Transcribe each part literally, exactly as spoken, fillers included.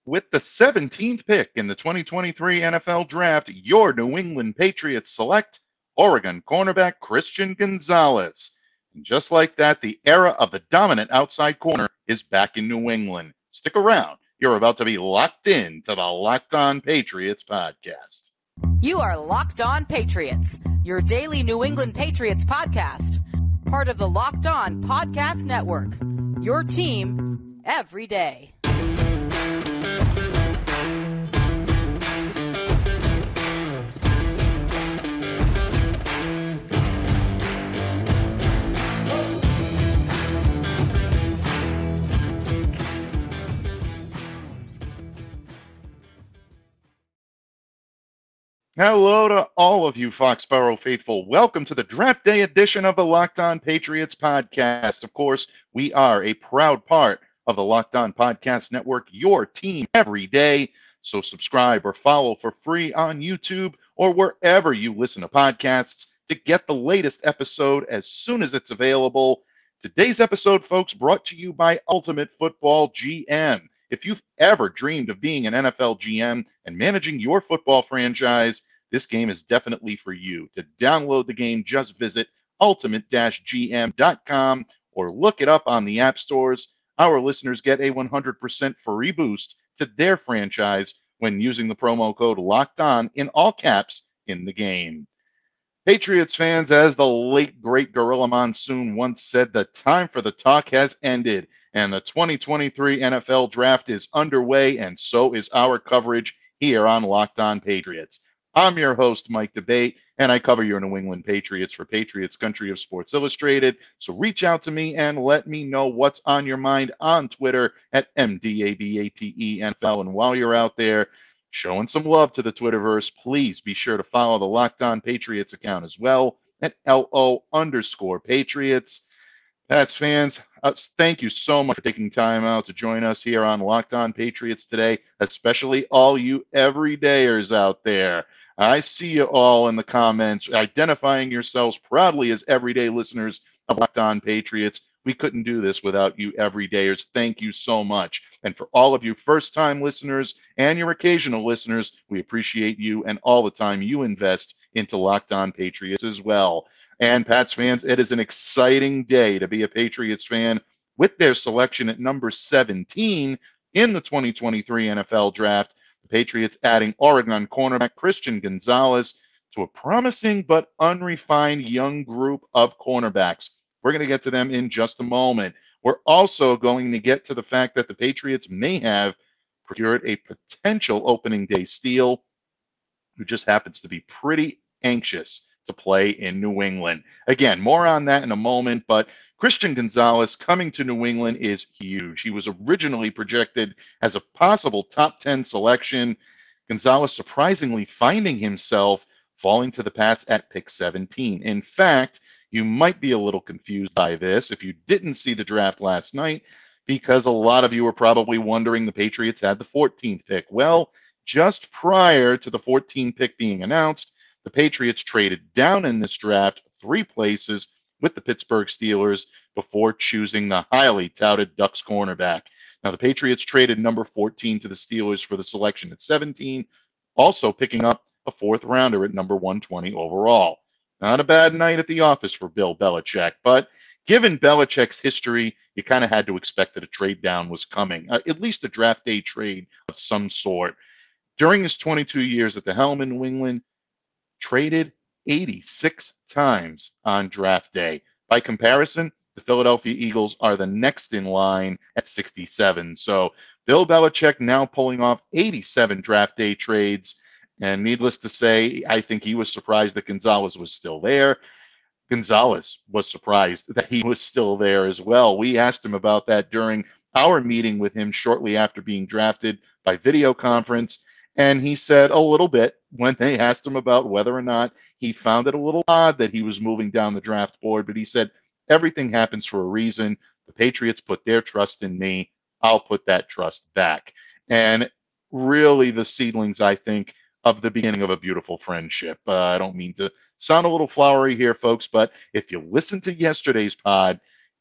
With the seventeenth pick in the twenty twenty-three N F L Draft, your New England Patriots select Oregon cornerback Christian Gonzalez. And just like that, the era of the dominant outside corner is back in New England. Stick around. You're about to be locked in to the Locked On Patriots podcast. You are Locked On Patriots, your daily New England Patriots podcast. Part of the Locked On Podcast Network, your team every day. Hello to all of you Foxborough faithful. Welcome to the draft day edition of the Locked On Patriots podcast. Of course, we are a proud part of the Locked On Podcast Network, your team every day. So subscribe or follow for free on YouTube or wherever you listen to podcasts to get the latest episode as soon as it's available. Today's episode, folks, brought to you by Ultimate Football G M. If you've ever dreamed of being an N F L G M and managing your football franchise, this game is definitely for you. To download the game, just visit ultimate dash g m dot com or look it up on the app stores. Our listeners get a one hundred percent free boost to their franchise when using the promo code Locked On in all caps in the game. Patriots fans, as the late, great Gorilla Monsoon once said, the time for the talk has ended, and the twenty twenty-three N F L Draft is underway, and so is our coverage here on Locked On Patriots. I'm your host, Mike Debate, and I cover your New England Patriots for Patriots Country of Sports Illustrated. So reach out to me and let me know what's on your mind on Twitter at M D A B A T E N F L. And while you're out there showing some love to the Twitterverse, please be sure to follow the Locked On Patriots account as well at L O underscore Patriots. Pats fans, uh, thank you so much for taking time out to join us here on Locked On Patriots today, especially all you everydayers out there. I see you all in the comments identifying yourselves proudly as everyday listeners of Locked On Patriots. We couldn't do this without you everydayers. Thank you so much. And for all of you first-time listeners and your occasional listeners, we appreciate you and all the time you invest into Locked On Patriots as well. And Pats fans, it is an exciting day to be a Patriots fan with their selection at number seventeen in the twenty twenty-three N F L Draft. The Patriots adding Oregon cornerback Christian Gonzalez to a promising but unrefined young group of cornerbacks. We're going to get to them in just a moment. We're also going to get to the fact that the Patriots may have procured a potential opening day steal who just happens to be pretty anxious to play in New England. Again, more on that in a moment, but Christian Gonzalez coming to New England is huge. He was originally projected as a possible top ten selection. Gonzalez surprisingly finding himself falling to the Pats at pick seventeen. In fact, you might be a little confused by this if you didn't see the draft last night, because a lot of you were probably wondering the Patriots had the fourteenth pick. Well, just prior to the fourteenth pick being announced, the Patriots traded down in this draft three places with the Pittsburgh Steelers before choosing the highly touted Ducks cornerback. Now, the Patriots traded number fourteen to the Steelers for the selection at seventeen, also picking up a fourth rounder at number one twenty overall. Not a bad night at the office for Bill Belichick, but given Belichick's history, you kind of had to expect that a trade down was coming, uh, at least a draft day trade of some sort. During his twenty-two years at the helm in New England, traded eighty-six times on draft day. By comparison, the Philadelphia Eagles are the next in line at sixty-seven. So Bill Belichick now pulling off eighty-seven draft day trades. And needless to say, I think he was surprised that Gonzalez was still there. Gonzalez was surprised that he was still there as well. We asked him about that during our meeting with him shortly after being drafted by video conference. And he said a little bit when they asked him about whether or not he found it a little odd that he was moving down the draft board. But he said, everything happens for a reason. The Patriots put their trust in me. I'll put that trust back. And really the seedlings, I think, of the beginning of a beautiful friendship. Uh, I don't mean to sound a little flowery here, folks, but if you listen to yesterday's pod,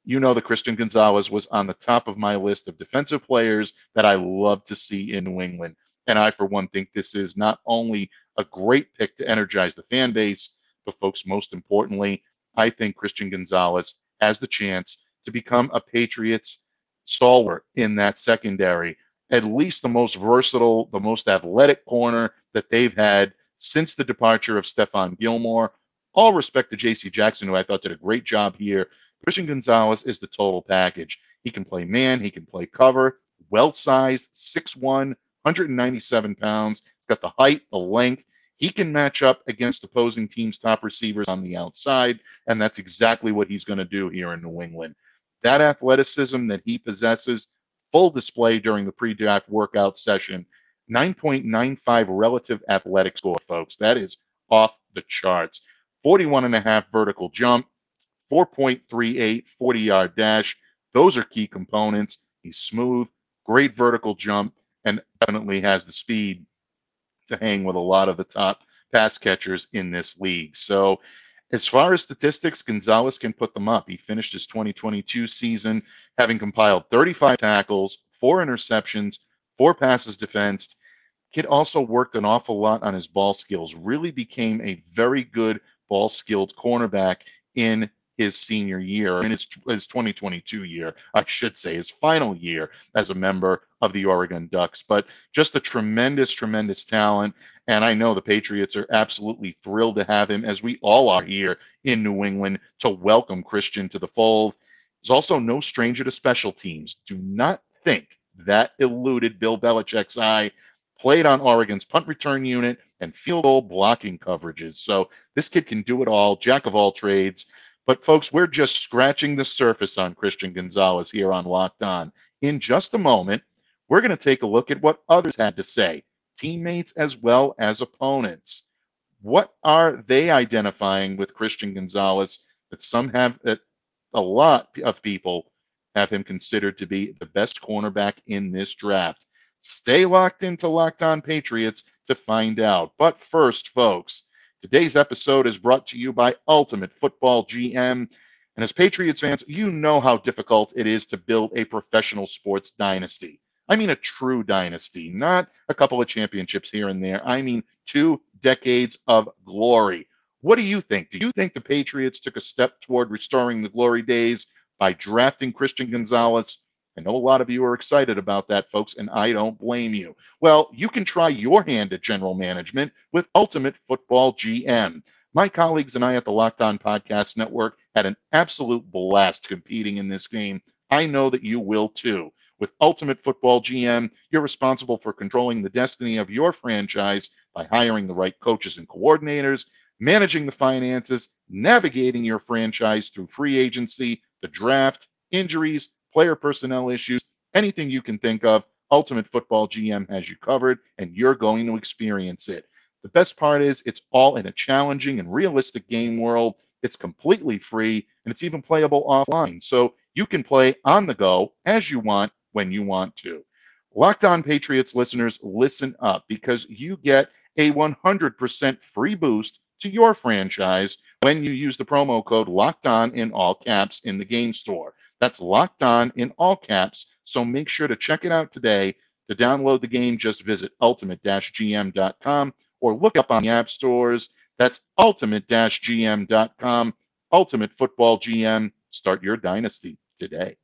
you know that Christian Gonzalez was on the top of my list of defensive players that I love to see in New England. And I, for one, think this is not only a great pick to energize the fan base, but folks, most importantly, I think Christian Gonzalez has the chance to become a Patriots stalwart in that secondary, at least the most versatile, the most athletic corner that they've had since the departure of Stephon Gilmore. All respect to J C Jackson, who I thought did a great job here. Christian Gonzalez is the total package. He can play man, he can play cover, well-sized, six one, one hundred ninety-seven pounds, got the height, the length. He can match up against opposing teams' top receivers on the outside, and that's exactly what he's going to do here in New England. That athleticism that he possesses, full display during the pre-draft workout session, nine point nine five relative athletic score, folks. That is off the charts. forty-one and a half vertical jump, four point three eight forty-yard dash. Those are key components. He's smooth, great vertical jump, and definitely has the speed to hang with a lot of the top pass catchers in this league. So as far as statistics, Gonzalez can put them up. He finished his twenty twenty-two season having compiled thirty-five tackles, four interceptions, four passes defensed. Kid also worked an awful lot on his ball skills, really became a very good ball-skilled cornerback in his senior year, in his, his twenty twenty-two year, I should say, his final year as a member of the Oregon Ducks. But just a tremendous, tremendous talent. And I know the Patriots are absolutely thrilled to have him, as we all are here in New England, to welcome Christian to the fold. He's also no stranger to special teams. Do not think that eluded Bill Belichick's eye. Played on Oregon's punt return unit and field goal blocking coverages. So this kid can do it all, jack of all trades. But folks, we're just scratching the surface on Christian Gonzalez here on Locked On. In just a moment, we're going to take a look at what others had to say, teammates as well as opponents. What are they identifying with Christian Gonzalez that some have, that a lot of people have him considered to be the best cornerback in this draft? Stay locked into Locked On Patriots to find out. But first, folks, today's episode is brought to you by Ultimate Football G M. And as Patriots fans, you know how difficult it is to build a professional sports dynasty. I mean a true dynasty, not a couple of championships here and there. I mean two decades of glory. What do you think? Do you think the Patriots took a step toward restoring the glory days by drafting Christian Gonzalez? I know a lot of you are excited about that, folks, and I don't blame you. Well, you can try your hand at general management with Ultimate Football G M. My colleagues and I at the Locked On Podcast Network had an absolute blast competing in this game. I know that you will too. With Ultimate Football G M, you're responsible for controlling the destiny of your franchise by hiring the right coaches and coordinators, managing the finances, navigating your franchise through free agency, the draft, injuries, player personnel issues, anything you can think of. Ultimate Football G M has you covered, and you're going to experience it. The best part is it's all in a challenging and realistic game world. It's completely free, and it's even playable offline. So you can play on the go as you want, when you want to. Locked On Patriots listeners, listen up, because you get a one hundred percent free boost to your franchise when you use the promo code Locked On in all caps in the game store. That's Locked On in all caps, so make sure to check it out today. To download the game, just visit ultimate dash g m dot com or look up on the app stores. That's ultimate dash g m dot com. Ultimate Football G M. Start your dynasty today.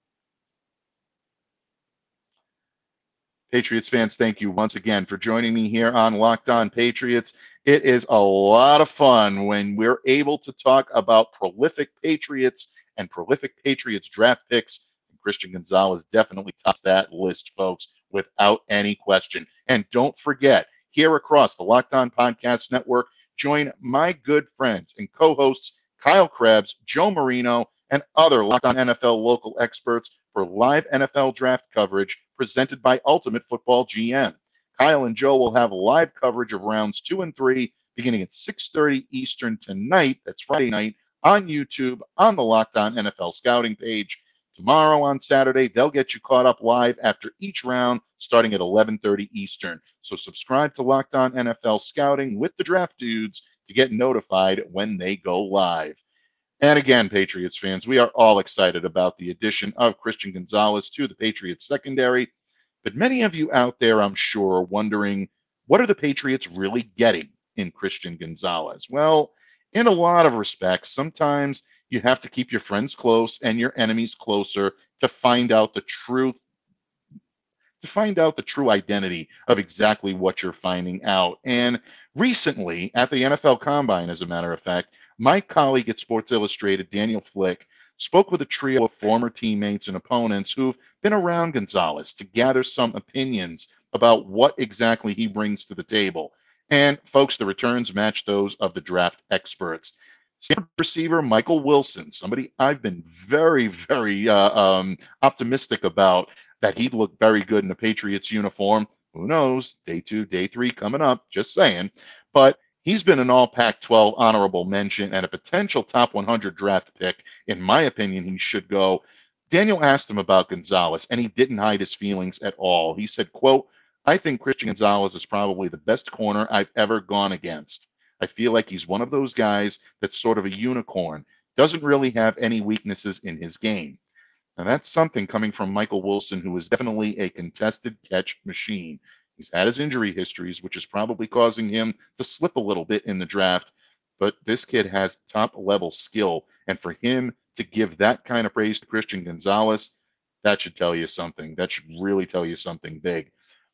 Patriots fans, thank you once again for joining me here on Locked On Patriots. It is a lot of fun when we're able to talk about prolific Patriots and prolific Patriots draft picks. And Christian Gonzalez definitely tops that list, folks, without any question. And don't forget, here across the Locked On Podcast Network, join my good friends and co-hosts Kyle Krebs, Joe Marino, and other Locked On N F L local experts for live N F L draft coverage presented by Ultimate Football G M. Kyle and Joe will have live coverage of rounds two and three beginning at six thirty Eastern tonight. That's Friday night on YouTube on the Locked On N F L scouting page. Tomorrow on Saturday, they'll get you caught up live after each round starting at eleven thirty Eastern. So subscribe to Locked On N F L Scouting with the Draft Dudes to get notified when they go live. And again, Patriots fans, we are all excited about the addition of Christian Gonzalez to the Patriots secondary. But many of you out there, I'm sure, are wondering, what are the Patriots really getting in Christian Gonzalez? Well, in a lot of respects, sometimes you have to keep your friends close and your enemies closer to find out the truth, to find out the true identity of exactly what you're finding out. And recently, at the N F L Combine, as a matter of fact, my colleague at Sports Illustrated, Daniel Flick, spoke with a trio of former teammates and opponents who've been around Gonzalez to gather some opinions about what exactly he brings to the table. And folks, the returns match those of the draft experts. Stanford receiver Michael Wilson, somebody I've been very, very uh, um, optimistic about that he'd look very good in the Patriots uniform. Who knows? Day two, day three coming up, just saying. But he's been an all Pac twelve honorable mention and a potential top one hundred draft pick. In my opinion, he should go. Daniel asked him about Gonzalez, and he didn't hide his feelings at all. He said, quote, "I think Christian Gonzalez is probably the best corner I've ever gone against. I feel like he's one of those guys that's sort of a unicorn, doesn't really have any weaknesses in his game." And that's something coming from Michael Wilson, who is definitely a contested catch machine. He's had his injury histories, which is probably causing him to slip a little bit in the draft. But this kid has top level skill. And for him to give that kind of praise to Christian Gonzalez, that should tell you something. That should really tell you something big.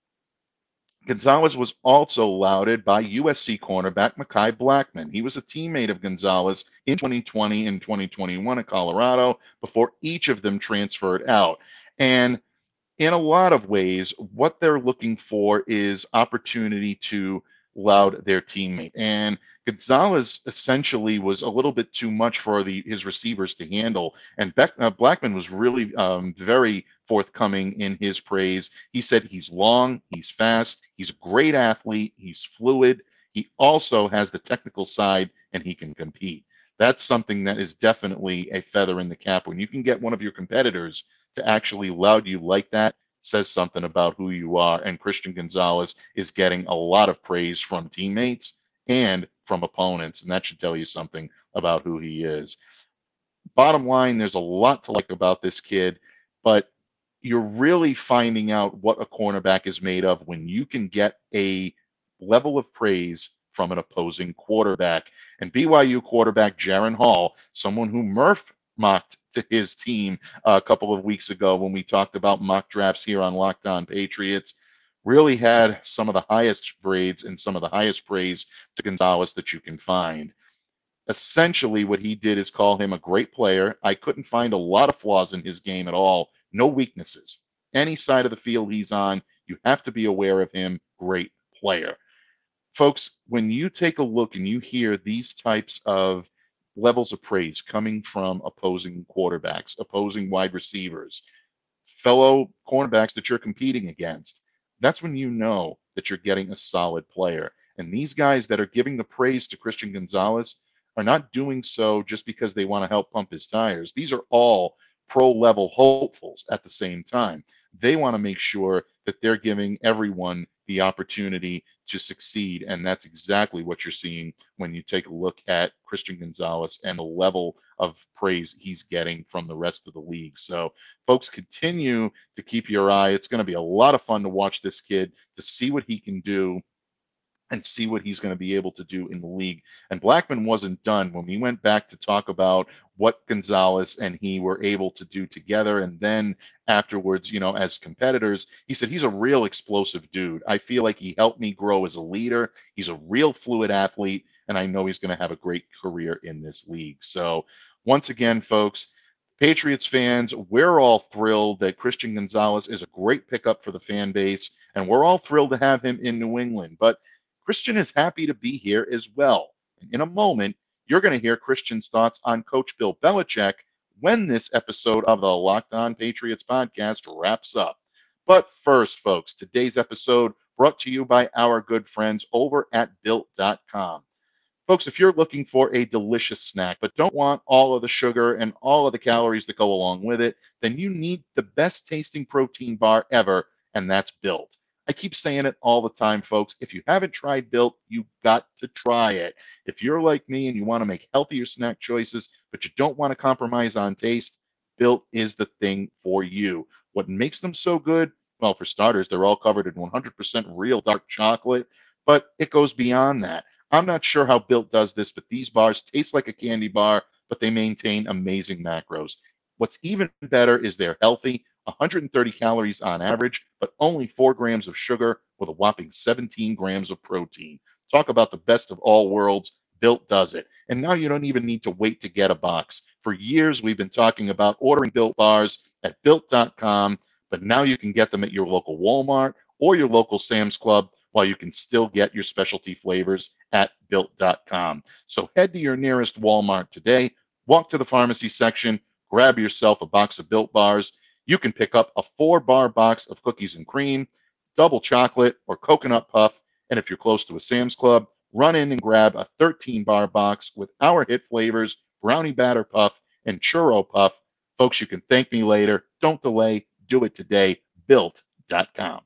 Gonzalez was also lauded by U S C cornerback Mekhi Blackmon. He was a teammate of Gonzalez in twenty twenty and twenty twenty-one at Colorado before each of them transferred out. And in a lot of ways, what they're looking for is opportunity to laud their teammate. And Gonzalez essentially was a little bit too much for the his receivers to handle. And Beck, uh, Blackmon was really um, very forthcoming in his praise. He said he's long, he's fast, he's a great athlete, he's fluid. He also has the technical side, and he can compete. That's something that is definitely a feather in the cap. When you can get one of your competitors to actually laud you like that, says something about who you are. And Christian Gonzalez is getting a lot of praise from teammates and from opponents, and that should tell you something about who he is. Bottom line, there's a lot to like about this kid, but you're really finding out what a cornerback is made of when you can get a level of praise from an opposing quarterback. And B Y U quarterback Jaren Hall, someone who Murph mocked to his team a couple of weeks ago when we talked about mock drafts here on Locked On Patriots, really had some of the highest grades and some of the highest praise to Gonzalez that you can find. Essentially, what he did is call him a great player. I couldn't find a lot of flaws in his game at all. No weaknesses. Any side of the field he's on, you have to be aware of him. Great player. Folks, when you take a look and you hear these types of levels of praise coming from opposing quarterbacks, opposing wide receivers, fellow cornerbacks that you're competing against, that's when you know that you're getting a solid player. And these guys that are giving the praise to Christian Gonzalez are not doing so just because they want to help pump his tires. These are all pro-level hopefuls at the same time. They want to make sure that they're giving everyone the opportunity to succeed. And that's exactly what you're seeing when you take a look at Christian Gonzalez and the level of praise he's getting from the rest of the league. So folks, continue to keep your eye. It's going to be a lot of fun to watch this kid, to see what he can do and see what he's going to be able to do in the league. And Blackmon wasn't done when we went back to talk about what Gonzalez and he were able to do together. And then afterwards, you know, as competitors, he said, he's a real explosive dude. I feel like he helped me grow as a leader. He's a real fluid athlete, and I know he's going to have a great career in this league. So once again, folks, Patriots fans, we're all thrilled that Christian Gonzalez is a great pickup for the fan base, and we're all thrilled to have him in New England. But Christian is happy to be here as well. And in a moment, you're going to hear Christian's thoughts on Coach Bill Belichick when this episode of the Locked On Patriots podcast wraps up. But first, folks, today's episode brought to you by our good friends over at built dot com. Folks, if you're looking for a delicious snack but don't want all of the sugar and all of the calories that go along with it, then you need the best tasting protein bar ever, and that's Built. I keep saying it all the time, folks. If you haven't tried Built, you've got to try it. If you're like me and you want to make healthier snack choices, but you don't want to compromise on taste, Built is the thing for you. What makes them so good? Well, for starters, they're all covered in one hundred percent real dark chocolate, but it goes beyond that. I'm not sure how Built does this, but these bars taste like a candy bar, but they maintain amazing macros. What's even better is they're healthy, one hundred thirty calories on average, but only four grams of sugar with a whopping seventeen grams of protein. Talk about the best of all worlds. Built does it. And now you don't even need to wait to get a box. For years, we've been talking about ordering Built bars at built dot com, but now you can get them at your local Walmart or your local Sam's Club, while you can still get your specialty flavors at built dot com. So head to your nearest Walmart today, walk to the pharmacy section, grab yourself a box of Built bars. You can pick up a four-bar box of cookies and cream, double chocolate, or coconut puff. And if you're close to a Sam's Club, run in and grab a thirteen-bar box with our hit flavors, brownie batter puff and churro puff. Folks, you can thank me later. Don't delay. Do it today. built dot com.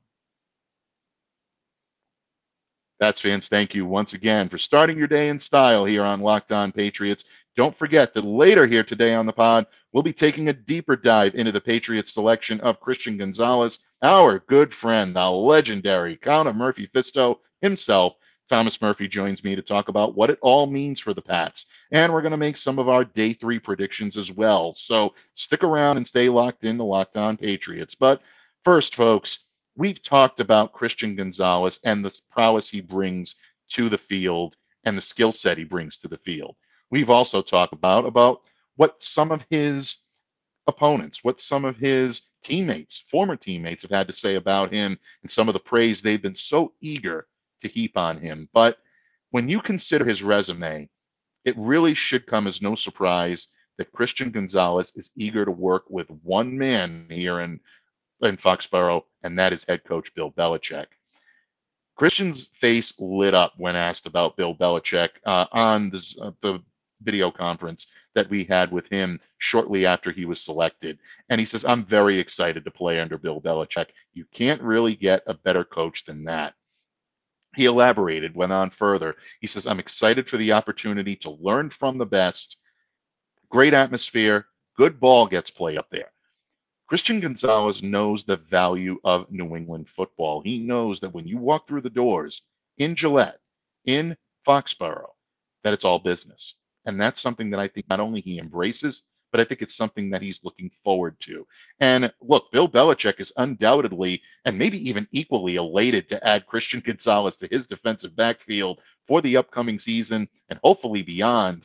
That's fans. Thank you once again for starting your day in style here on Locked On Patriots. Don't forget that later here today on the pod, we'll be taking a deeper dive into the Patriots selection of Christian Gonzalez, our good friend, the legendary Count of Murphy Fisto himself. Thomas Murphy joins me to talk about what it all means for the Pats. And we're going to make some of our day three predictions as well. So stick around and stay locked in to Locked On Patriots. But first, folks, we've talked about Christian Gonzalez and the prowess he brings to the field and the skill set he brings to the field. We've also talked about, about what some of his opponents, what some of his teammates, former teammates have had to say about him and some of the praise they've been so eager to heap on him. But when you consider his resume, it really should come as no surprise that Christian Gonzalez is eager to work with one man here in, in Foxborough, and that is head coach Bill Belichick. Christian's face lit up when asked about Bill Belichick uh, on this, uh, the video conference that we had with him shortly after he was selected. And he says, I'm very excited to play under Bill Belichick. You can't really get a better coach than that. He elaborated, went on further. He says, I'm excited for the opportunity to learn from the best. Great atmosphere, good ball gets played up there. Christian Gonzalez knows the value of New England football. He knows that when you walk through the doors in Gillette, in Foxborough, that it's all business. And that's something that I think not only he embraces, but I think it's something that he's looking forward to. And look, Bill Belichick is undoubtedly, and maybe even equally elated to add Christian Gonzalez to his defensive backfield for the upcoming season and hopefully beyond.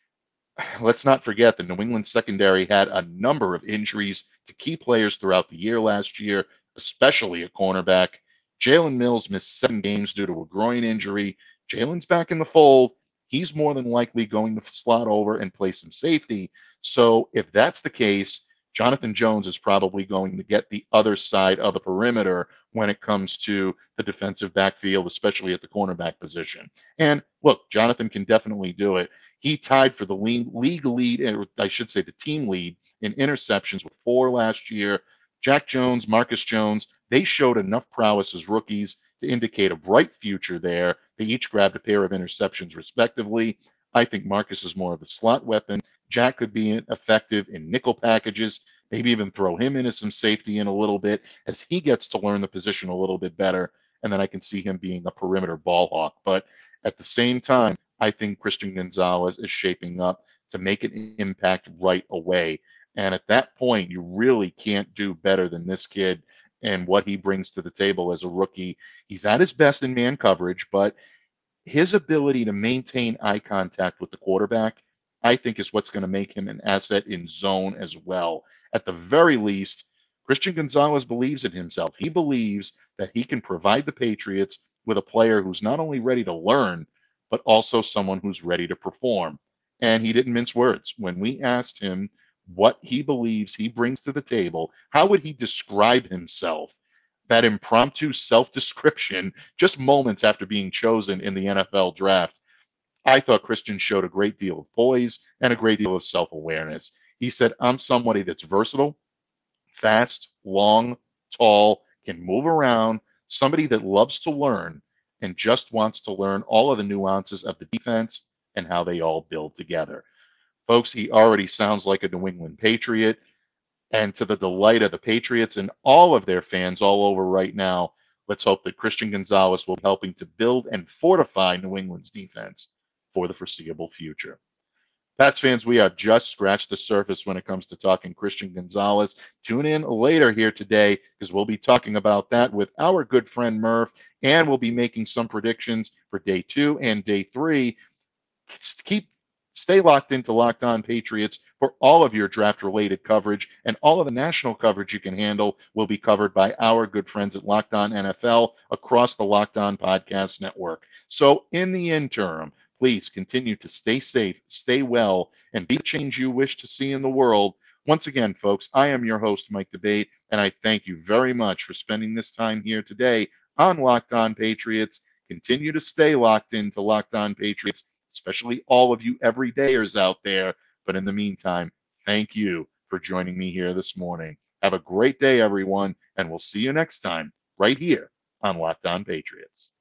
Let's not forget the New England secondary had a number of injuries to key players throughout the year last year, especially a cornerback. Jalen Mills missed seven games due to a groin injury. Jalen's back in the fold. He's more than likely going to slot over and play some safety. So if that's the case, Jonathan Jones is probably going to get the other side of the perimeter when it comes to the defensive backfield, especially at the cornerback position. And look, Jonathan can definitely do it. He tied for the league lead, or I should say the team lead, in interceptions with four last year. Jack Jones, Marcus Jones, they showed enough prowess as rookies to indicate a bright future there. They each grabbed a pair of interceptions respectively. I think Marcus is more of a slot weapon. Jack could be effective in nickel packages, maybe even throw him into some safety in a little bit as he gets to learn the position a little bit better. And then I can see him being a perimeter ball hawk. But at the same time, I think Christian Gonzalez is shaping up to make an impact right away. And at that point, you really can't do better than this kid and what he brings to the table as a rookie. He's at his best in man coverage, but his ability to maintain eye contact with the quarterback, I think, is what's going to make him an asset in zone as well. At the very least, Christian Gonzalez believes in himself. He believes that he can provide the Patriots with a player who's not only ready to learn, but also someone who's ready to perform. And he didn't mince words. When we asked him what he believes he brings to the table, how would he describe himself? That impromptu self-description just moments after being chosen in the N F L draft. I thought Christian showed a great deal of poise and a great deal of self-awareness. He said, I'm somebody that's versatile, fast, long, tall, can move around, somebody that loves to learn and just wants to learn all of the nuances of the defense and how they all build together. Folks, he already sounds like a New England Patriot. And to the delight of the Patriots and all of their fans all over right now, let's hope that Christian Gonzalez will be helping to build and fortify New England's defense for the foreseeable future. Pats fans, we have just scratched the surface when it comes to talking Christian Gonzalez. Tune in later here today because we'll be talking about that with our good friend Murph, and we'll be making some predictions for day two and day three. Keep Stay locked into Locked On Patriots for all of your draft-related coverage, and all of the national coverage you can handle will be covered by our good friends at Locked On N F L across the Locked On Podcast Network. So in the interim, please continue to stay safe, stay well, and be the change you wish to see in the world. Once again, folks, I am your host, Mike Debate, and I thank you very much for spending this time here today on Locked On Patriots. Continue to stay locked into Locked On Patriots, especially all of you everydayers out there. But in the meantime, thank you for joining me here this morning. Have a great day, everyone, and we'll see you next time right here on Locked On Patriots.